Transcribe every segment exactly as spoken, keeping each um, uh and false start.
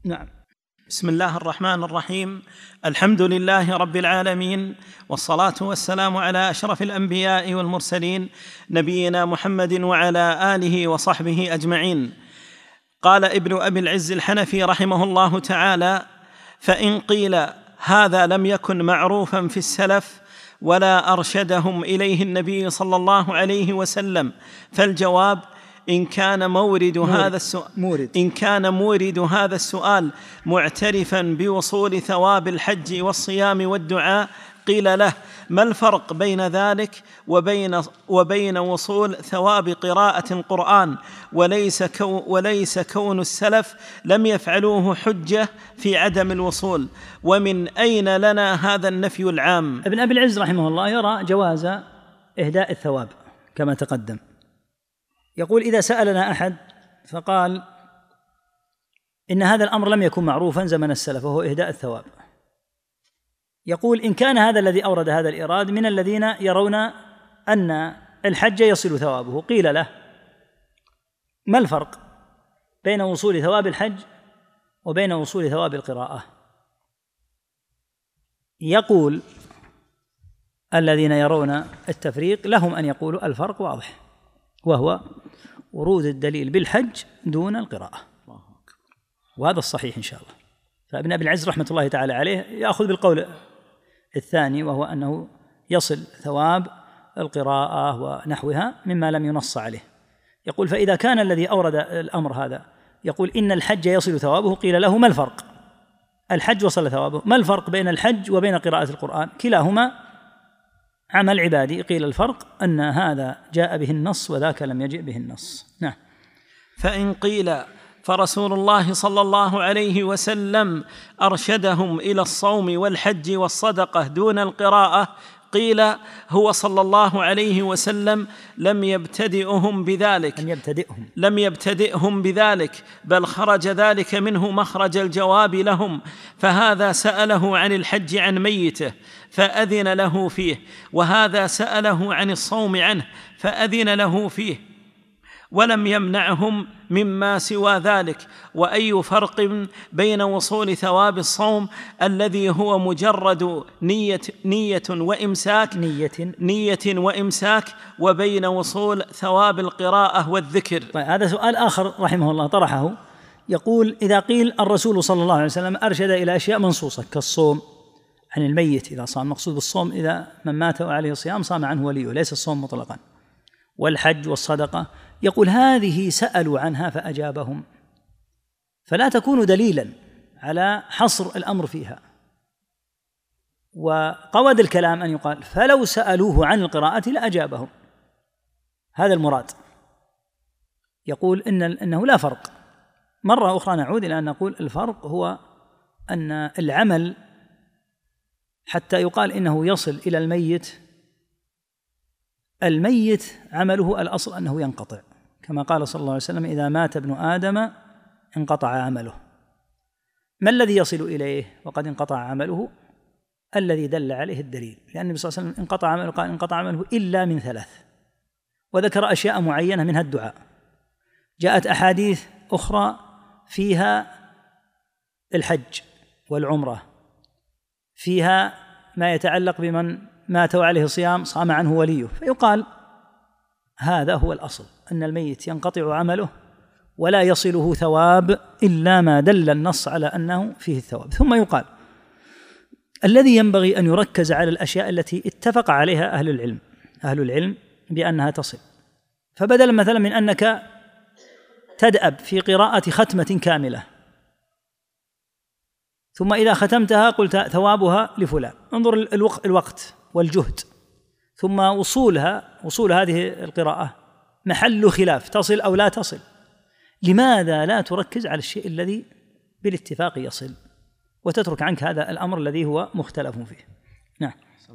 نعم. بسم الله الرحمن الرحيم. الحمد لله رب العالمين، والصلاة والسلام على أشرف الأنبياء والمرسلين نبينا محمد وعلى آله وصحبه أجمعين. قال ابن أبي العز الحنفي رحمه الله تعالى: فإن قيل هذا لم يكن معروفا في السلف ولا أرشدهم إليه النبي صلى الله عليه وسلم، فالجواب: إن كان مورد هذا السؤال مورد. إن كان مورد هذا السؤال معترفا بوصول ثواب الحج والصيام والدعاء، قيل له: ما الفرق بين ذلك وبين وبين وصول ثواب قراءة القرآن وليس كو وليس كون السلف لم يفعلوه حجة في عدم الوصول؟ ومن أين لنا هذا النفي العام؟ ابن أبي العز رحمه الله يرى جواز إهداء الثواب كما تقدم. يقول: إذا سألنا أحد فقال إن هذا الأمر لم يكن معروفا زمن السلف وهو إهداء الثواب، يقول: إن كان هذا الذي أورد هذا الإيراد من الذين يرون أن الحج يصل ثوابه، قيل له: ما الفرق بين وصول ثواب الحج وبين وصول ثواب القراءة؟ يقول الذين يرون التفريق لهم أن يقولوا الفرق واضح، وهو ورود الدليل بالحج دون القراءة، وهذا الصحيح إن شاء الله. فابن أبي العز رحمة الله تعالى عليه يأخذ بالقول الثاني، وهو أنه يصل ثواب القراءة ونحوها مما لم ينص عليه. يقول: فإذا كان الذي أورد الأمر هذا يقول إن الحج يصل ثوابه، قيل له: ما الفرق؟ الحج وصل ثوابه، ما الفرق بين الحج وبين قراءة القرآن؟ كلاهما عمل عبادي. قيل: الفرق أن هذا جاء به النص وذاك لم يجئ به النص. نعم. فإن قيل فرسول الله صلى الله عليه وسلم أرشدهم إلى الصوم والحج والصدقة دون القراءة، قيل: هو صلى الله عليه وسلم لم يبتدئهم بذلك لم يبتدئهم لم يبتدئهم بذلك بل خرج ذلك منه مخرج الجواب لهم، فهذا سأله عن الحج عن ميته فأذن له فيه، وهذا سأله عن الصوم عنه فأذن له فيه، ولم يمنعهم مما سوى ذلك. وأي فرق بين وصول ثواب الصوم الذي هو مجرد نية نية وإمساك نية نية وإمساك وبين وصول ثواب القراءة والذكر؟ طيب، هذا سؤال آخر رحمه الله طرحه. يقول: إذا قيل الرسول صلى الله عليه وسلم أرشد إلى أشياء منصوصة كالصوم عن الميت إذا صام، مقصود بالصوم إذا من مات وعليه صيام صام عنه وليه، ليس الصوم مطلقا، والحج والصدقة، يقول: هذه سألوا عنها فأجابهم، فلا تكون دليلا على حصر الأمر فيها. وقود الكلام أن يقال: فلو سألوه عن القراءة لأجابهم، هذا المراد. يقول إن إنه لا فرق. مرة أخرى نعود إلى أن نقول الفرق هو أن العمل حتى يقال إنه يصل إلى الميت، الميت عمله الأصل أنه ينقطع، كما قال صلى الله عليه وسلم: إذا مات ابن آدم انقطع عمله. ما الذي يصل إليه وقد انقطع عمله؟ الذي دل عليه الدليل، لأن النبي صلى الله عليه وسلم انقطع عمله قال انقطع عمله إلا من ثلاث، وذكر أشياء معينة منها الدعاء. جاءت أحاديث أخرى فيها الحج والعمرة، فيها ما يتعلق بمن مات وعليه صيام صام عنه وليه، فيقال هذا هو الأصل، أن الميت ينقطع عمله ولا يصله ثواب إلا ما دل النص على أنه فيه الثواب. ثم يقال: الذي ينبغي أن يركز على الأشياء التي اتفق عليها أهل العلم أهل العلم بأنها تصل. فبدلا مثلا من أنك تدأب في قراءة ختمة كاملة ثم إذا ختمتها قلت ثوابها لفلان، انظر الوقت والجهد، ثم وصولها وصول هذه القراءة محل خلاف، تصل أو لا تصل. لماذا لا تركز على الشيء الذي بالاتفاق يصل وتترك عنك هذا الأمر الذي هو مختلف فيه؟ نعم.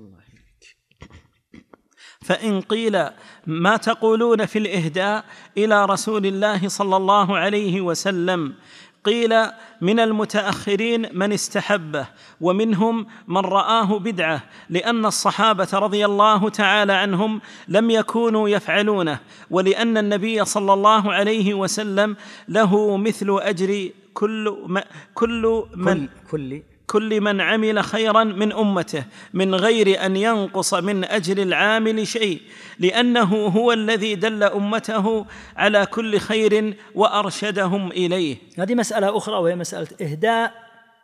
فإن قيل: ما تقولون في الإهداء إلى رسول الله صلى الله عليه وسلم؟ قيل: من المتأخرين من استحبه، ومنهم من رآه بدعة، لأن الصحابة رضي الله تعالى عنهم لم يكونوا يفعلونه، ولأن النبي صلى الله عليه وسلم له مثل أجر كل ما كل من كل كل من عمل خيرا من أمته من غير أن ينقص من أجر العامل شيء، لأنه هو الذي دل أمته على كل خير وأرشدهم إليه. هذه مسألة أخرى، وهي مسألة إهداء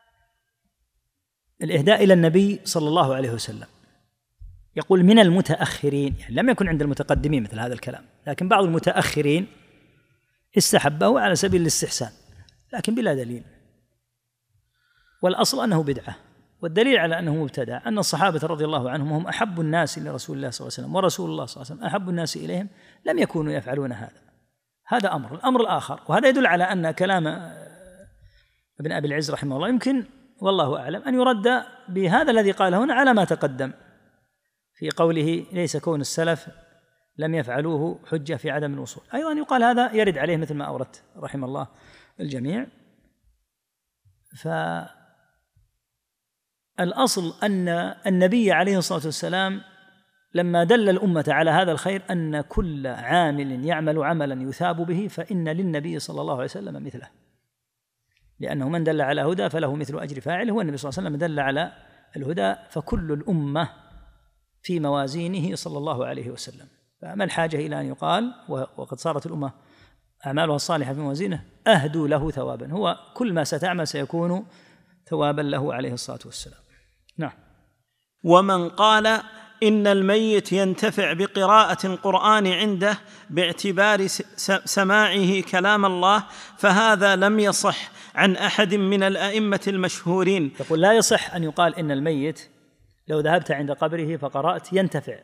الإهداء إلى النبي صلى الله عليه وسلم. يقول من المتأخرين، يعني لم يكن عند المتقدمين مثل هذا الكلام، لكن بعض المتأخرين استحبه على سبيل الاستحسان لكن بلا دليل، والأصل أنه بدعة، والدليل على أنه مبتدع أن الصحابة رضي الله عنهم هم أحب الناس لرسول الله صلى الله عليه وسلم، ورسول الله صلى الله عليه وسلم أحب الناس إليهم لم يكونوا يفعلون هذا. هذا أمر. الأمر الآخر، وهذا يدل على أن كلام ابن أبي العز رحمه الله يمكن والله أعلم أن يرد بهذا الذي قال هنا على ما تقدم في قوله ليس كون السلف لم يفعلوه حجة في عدم الوصول. أيضا يقال هذا يرد عليه مثل ما أوردت رحمه الله الجميع. فالأصل أن النبي عليه الصلاة والسلام لما دل الأمة على هذا الخير أن كل عامل يعمل عملا يثاب به فإن للنبي صلى الله عليه وسلم مثله، لأنه من دل على هدى فله مثل أجر فاعله، هو النبي صلى الله عليه وسلم دل على الهدى فكل الأمة في موازينه صلى الله عليه وسلم. فما الحاجة إلى أن يقال وقد صارت الأمة أعمالها الصالحة في موازينه أهدوا له ثوابا، هو كل ما ستعمل سيكون ثوابا له عليه الصلاة والسلام. نعم. ومن قال إن الميت ينتفع بقراءة القرآن عنده باعتبار سماعه كلام الله فهذا لم يصح عن أحد من الأئمة المشهورين. يقول لا يصح أن يقال إن الميت لو ذهبت عند قبره فقرأت ينتفع،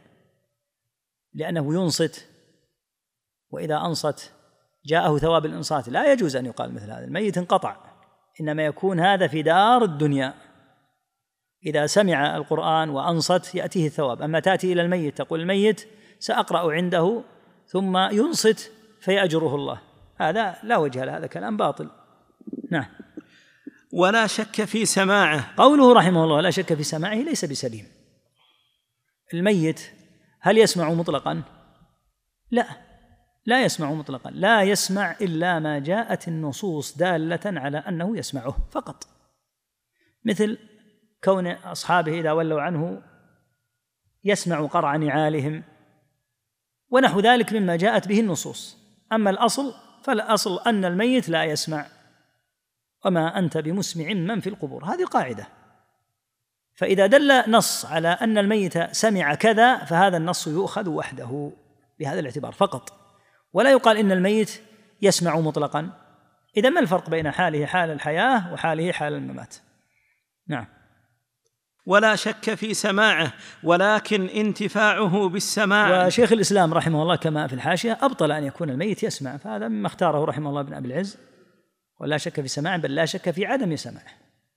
لأنه ينصت، وإذا أنصت جاءه ثواب الإنصات. لا يجوز أن يقال مثل هذا، الميت انقطع، إنما يكون هذا في دار الدنيا، إذا سمع القرآن وأنصت يأتيه الثواب. أما تأتي إلى الميت تقول الميت سأقرأ عنده ثم ينصت فيأجره الله، هذا لا وجه له، هذا كلام باطل. نعم. ولا شك في سماعه، قوله رحمه الله لا شك في سماعه ليس بسليم. الميت هل يسمع مطلقا؟ لا، لا يسمع مطلقا، لا يسمع إلا ما جاءت النصوص دالة على أنه يسمعه فقط، مثل كون أصحابه إذا ولوا عنه يسمع قرع نعالهم ونحو ذلك مما جاءت به النصوص. أما الأصل فالأصل أن الميت لا يسمع، وما أنت بمسمع من في القبور، هذه قاعدة. فإذا دل نص على أن الميت سمع كذا فهذا النص يؤخذ وحده بهذا الاعتبار فقط، ولا يقال إن الميت يسمع مطلقا. إذا ما الفرق بين حاله حال الحياة وحاله حال الممات؟ نعم. ولا شك في سماعه ولكن انتفاعه بالسماع. وشيخ الإسلام رحمه الله كما في الحاشية أبطل أن يكون الميت يسمع، فهذا مما اختاره رحمه الله ابن أبي العز، ولا شك في سماع بل لا شك في عدم سماعه.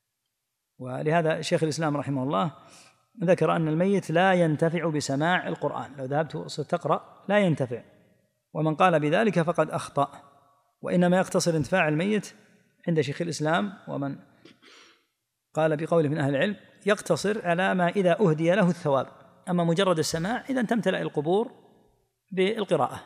ولهذا شيخ الإسلام رحمه الله ذكر أن الميت لا ينتفع بسماع القرآن، لو ذهبت ستقرأ لا ينتفع، ومن قال بذلك فقد أخطأ، وإنما يقتصر انتفاع الميت عند شيخ الإسلام ومن قال بقوله من أهل العلم يقتصر على ما إذا أهدي له الثواب، أما مجرد السماع إذا تمتلأ القبور بالقراءة.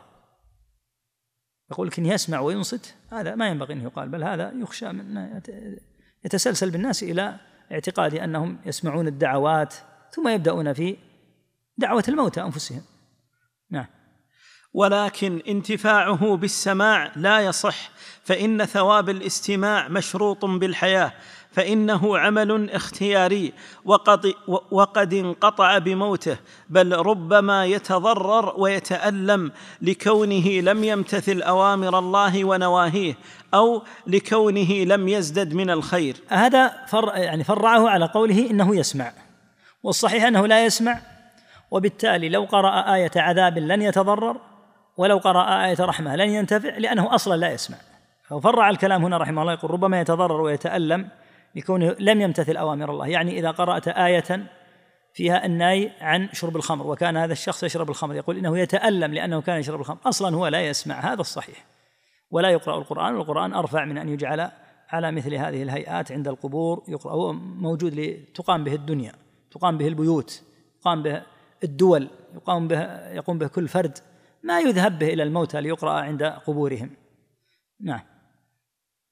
يقول لكن يسمع وينصت هذا ما ينبغي أن يقال، بل هذا يخشى من يتسلسل بالناس إلى اعتقاد أنهم يسمعون الدعوات ثم يبدأون في دعوة الموتى أنفسهم. نعم. ولكن انتفاعه بالسماع لا يصح، فإن ثواب الاستماع مشروط بالحياة، فإنه عمل اختياري وقد, وقد انقطع بموته، بل ربما يتضرر ويتألم لكونه لم يمتثل أوامر الله ونواهيه أو لكونه لم يزدد من الخير. هذا فر يعني فرعه على قوله إنه يسمع، والصحيح أنه لا يسمع، وبالتالي لو قرأ آية عذاب لن يتضرر، ولو قرأ آية رحمة لن ينتفع، لأنه أصلا لا يسمع. ففرع الكلام هنا رحمه الله، يقول ربما يتضرر ويتألم لكونه لم يمتثل أوامر الله، يعني إذا قرأت آية فيها النهي عن شرب الخمر وكان هذا الشخص يشرب الخمر، يقول إنه يتألم لأنه كان يشرب الخمر، أصلا هو لا يسمع، هذا الصحيح. ولا يقرأ القرآن، والقرآن أرفع من أن يجعل على مثل هذه الهيئات عند القبور يقرأ، هو موجود لتقام به الدنيا، تقام به البيوت، تقام به الدول، يقام به يقوم به كل فرد، ما يذهب به إلى الموتى ليقرأ عند قبورهم. نعم.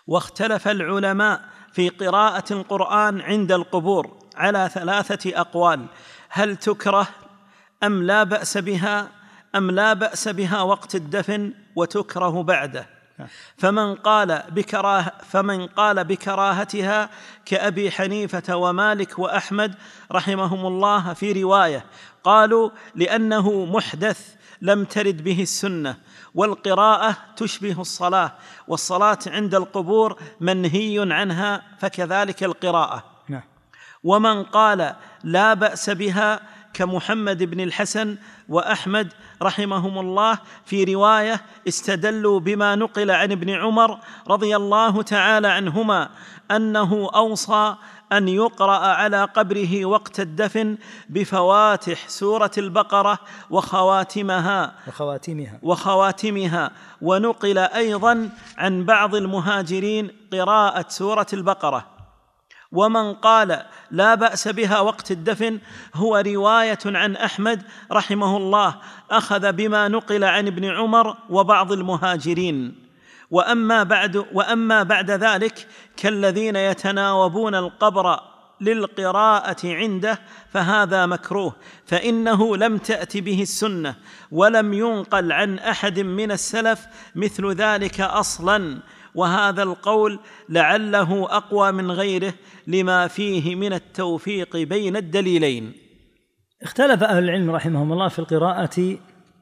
واختلف العلماء في قراءة القرآن عند القبور على ثلاثة أقوال: هل تكره أم لا بأس بها أم لا بأس بها وقت الدفن وتكره بعده. فمن قال بكراه فمن قال بكراهتها كأبي حنيفة ومالك وأحمد رحمهم الله في رواية، قالوا لأنه محدث لم ترد به السنة، والقراءة تشبه الصلاة، والصلاة عند القبور منهي عنها، فكذلك القراءة. ومن قال لا بأس بها كمحمد بن الحسن وأحمد رحمهم الله في رواية استدلوا بما نقل عن ابن عمر رضي الله تعالى عنهما أنه أوصى أن يقرأ على قبره وقت الدفن بفواتح سورة البقرة وخواتمها وخواتمها وخواتمها ونقل أيضا عن بعض المهاجرين قراءة سورة البقرة. ومن قال لا بأس بها وقت الدفن هو رواية عن أحمد رحمه الله، أخذ بما نقل عن ابن عمر وبعض المهاجرين. وأما بعد, وأما بعد ذلك كالذين يتناوبون القبر للقراءة عنده فهذا مكروه، فإنه لم تأت به السنة ولم ينقل عن أحد من السلف مثل ذلك أصلاً، وهذا القول لعله أقوى من غيره لما فيه من التوفيق بين الدليلين. اختلف أهل العلم رحمهم الله في القراءة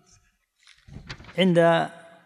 عند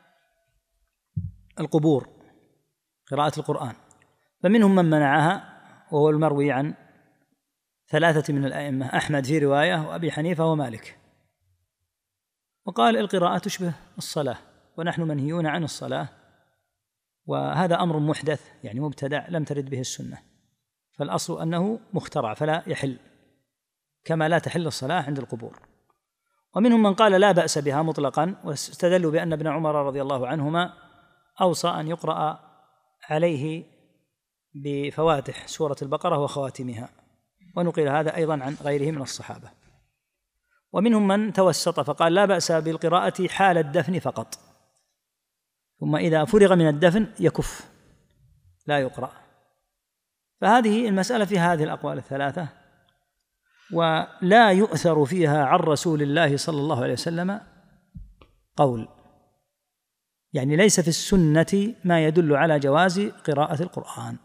القبور، قراءة القرآن، فمنهم من منعها وهو المروي عن ثلاثة من الأئمة، أحمد في رواية وأبي حنيفة ومالك، وقال القراءة تشبه الصلاة ونحن منهيون عن الصلاة، وهذا أمر محدث يعني مبتدع لم ترد به السنة، فالأصل أنه مخترع فلا يحل، كما لا تحل الصلاة عند القبور. ومنهم من قال لا بأس بها مطلقا، واستدلوا بأن ابن عمر رضي الله عنهما أوصى أن يقرأ عليه بفواتح سورة البقرة وخواتمها، ونقل هذا أيضا عن غيره من الصحابة. ومنهم من توسط فقال لا بأس بالقراءة حال الدفن فقط، ثم إذا فرغ من الدفن يكف لا يقرأ. فهذه المسألة في هذه الأقوال الثلاثة، ولا يؤثر فيها عن رسول الله صلى الله عليه وسلم قول، يعني ليس في السنة ما يدل على جواز قراءة القرآن،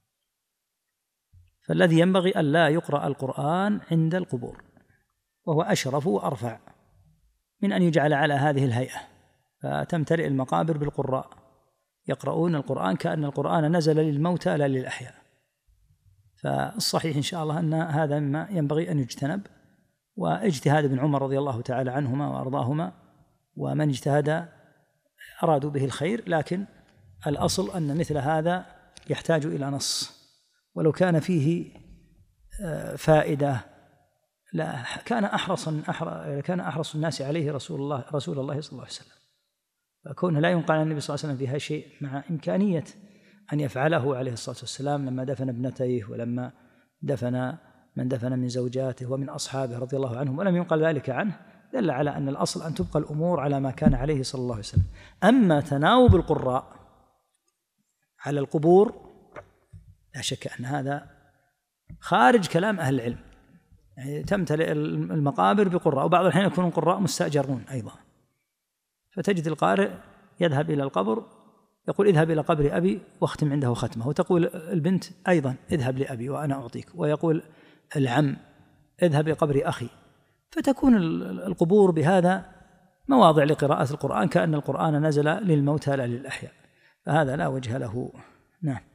فالذي ينبغي أن لا يقرأ القرآن عند القبور، وهو أشرف وأرفع من أن يجعل على هذه الهيئة، فتمتلئ المقابر بالقراء يقرؤون القرآن كأن القرآن نزل للموتى لا للأحياء. فالصحيح إن شاء الله أن هذا مما ينبغي أن يجتنب، واجتهاد ابن عمر رضي الله تعالى عنهما وأرضاهما ومن اجتهد أرادوا به الخير، لكن الأصل أن مثل هذا يحتاج إلى نص، ولو كان فيه فائدة لا كان أحرص كان أحرص الناس عليه رسول الله رسول الله صلى الله عليه وسلم، فكونه لا ينقل عن النبي صلى الله عليه وسلم فيها شيء مع إمكانية أن يفعله عليه الصلاة والسلام لما دفن ابنتيه ولما دفن من دفن من زوجاته ومن أصحابه رضي الله عنهم، ولم ينقل ذلك عنه، دل على أن الأصل أن تبقى الأمور على ما كان عليه صلى الله عليه وسلم. أما تناوب القراء على القبور لا شك أن هذا خارج كلام أهل العلم، يعني تمتلئ المقابر بقراء، وبعض الأحيان يكونون قراء مستأجرون أيضا، فتجد القارئ يذهب إلى القبر يقول اذهب إلى قبر أبي واختم عنده ختمه، وتقول البنت أيضا اذهب لأبي وأنا أعطيك، ويقول العم اذهب لقبر أخي، فتكون القبور بهذا مواضع لقراءة القرآن كأن القرآن نزل للموتى لا للأحياء، فهذا لا وجه له. نعم.